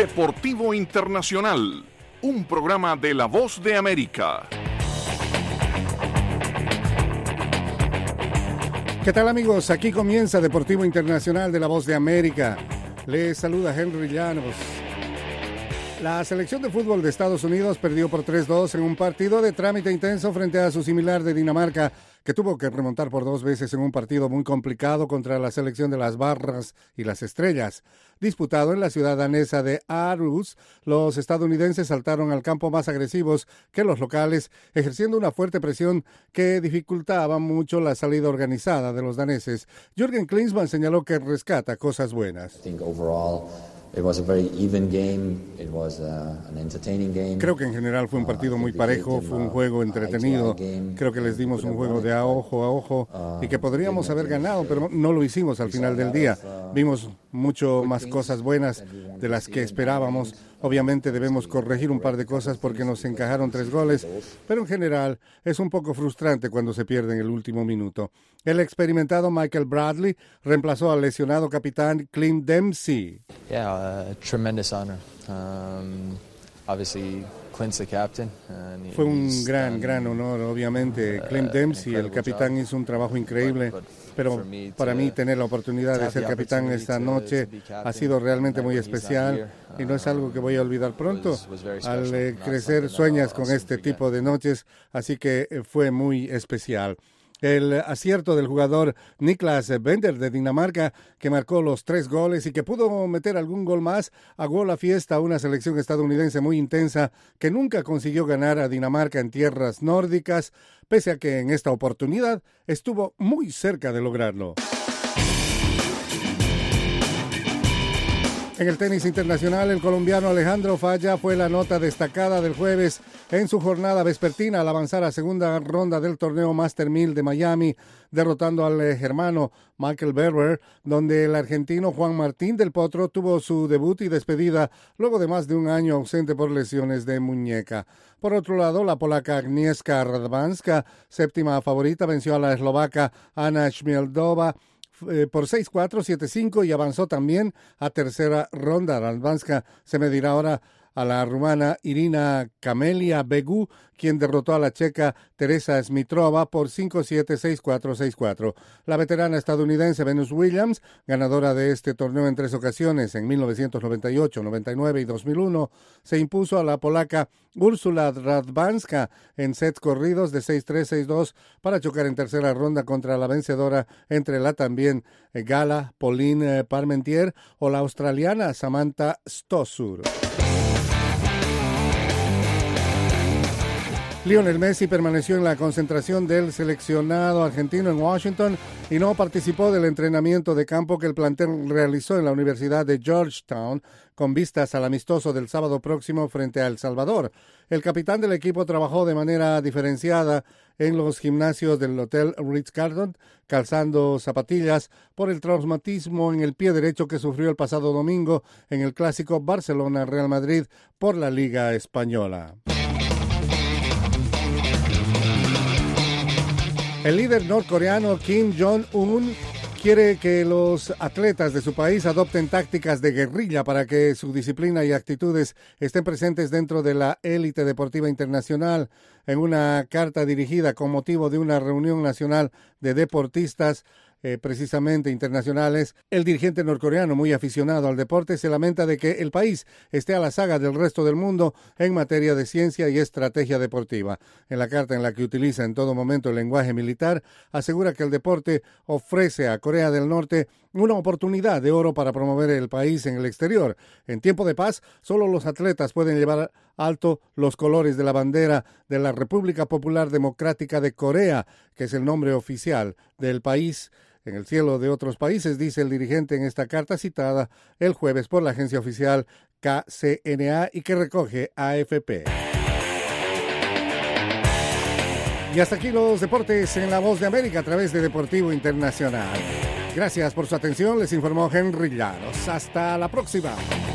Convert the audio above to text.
Deportivo Internacional, un programa de La Voz de América. ¿Qué tal, amigos? Aquí comienza Deportivo Internacional de La Voz de América. Les saluda Henry Llanos. La selección de fútbol de Estados Unidos perdió por 3-2 en un partido de trámite intenso frente a su similar de Dinamarca, que tuvo que remontar por 2 veces en un partido muy complicado contra la selección de las Barras y las Estrellas. Disputado en la ciudad danesa de Aarhus, los estadounidenses saltaron al campo más agresivos que los locales, ejerciendo una fuerte presión que dificultaba mucho la salida organizada de los daneses. Jürgen Klinsmann señaló que rescata cosas buenas. Creo que en general fue un partido muy parejo, fue un juego entretenido. Creo que les dimos un juego de a ojo y que podríamos haber ganado, pero no lo hicimos al final del día. Vimos mucho más cosas buenas de las que esperábamos. Obviamente debemos corregir un par de cosas porque nos encajaron 3 goles, pero en general es un poco frustrante cuando se pierde en el último minuto. El experimentado Michael Bradley reemplazó al lesionado capitán Clint Dempsey. Tremendous honor. Obviously, Clint's the captain. Fue un gran honor, obviamente. Clint Dempsey, el capitán, hizo un trabajo increíble, pero para mí tener la oportunidad de ser capitán esta noche ha sido realmente muy especial y no es algo que voy a olvidar pronto. Al crecer sueñas con este tipo de noches, así que fue muy especial. El acierto del jugador Niklas Bender de Dinamarca, que marcó los 3 goles y que pudo meter algún gol más, aguó la fiesta a una selección estadounidense muy intensa que nunca consiguió ganar a Dinamarca en tierras nórdicas, pese a que en esta oportunidad estuvo muy cerca de lograrlo. En el tenis internacional, el colombiano Alejandro Falla fue la nota destacada del jueves en su jornada vespertina al avanzar a segunda ronda del torneo Master 1000 de Miami, derrotando al germano Michael Berger, donde el argentino Juan Martín del Potro tuvo su debut y despedida luego de más de un año ausente por lesiones de muñeca. Por otro lado, la polaca Agnieszka Radwanska, séptima favorita, venció a la eslovaca Anna Schmieldowa por 6-4, 7-5 y avanzó también a tercera ronda. Radwanska se medirá ahora a la rumana Irina Camelia Begu, quien derrotó a la checa Teresa Smitrova por 5-7, 6-4, 6-4. La veterana estadounidense Venus Williams, ganadora de este torneo en 3 ocasiones, en 1998, 99 y 2001, se impuso a la polaca Úrsula Radwanska en sets corridos de 6-3, 6-2 para chocar en tercera ronda contra la vencedora entre la también gala Pauline Parmentier o la australiana Samantha Stosur. Lionel Messi permaneció en la concentración del seleccionado argentino en Washington y no participó del entrenamiento de campo que el plantel realizó en la Universidad de Georgetown con vistas al amistoso del sábado próximo frente a El Salvador. El capitán del equipo trabajó de manera diferenciada en los gimnasios del Hotel Ritz-Carlton, calzando zapatillas por el traumatismo en el pie derecho que sufrió el pasado domingo en el clásico Barcelona-Real Madrid por la Liga Española. El líder norcoreano Kim Jong-un quiere que los atletas de su país adopten tácticas de guerrilla para que su disciplina y actitudes estén presentes dentro de la élite deportiva internacional. En una carta dirigida con motivo de una reunión nacional de deportistas precisamente internacionales, el dirigente norcoreano, muy aficionado al deporte, se lamenta de que el país esté a la saga del resto del mundo en materia de ciencia y estrategia deportiva. En la carta, en la que utiliza en todo momento el lenguaje militar, asegura que el deporte ofrece a Corea del Norte una oportunidad de oro para promover el país en el exterior. En tiempo de paz, solo los atletas pueden llevar alto los colores de la bandera de la República Popular Democrática de Corea, que es el nombre oficial del país, en el cielo de otros países, dice el dirigente en esta carta citada el jueves por la agencia oficial KCNA y que recoge AFP. Y hasta aquí los deportes en La Voz de América a través de Deportivo Internacional. Gracias por su atención, les informó Henry Llanos. Hasta la próxima.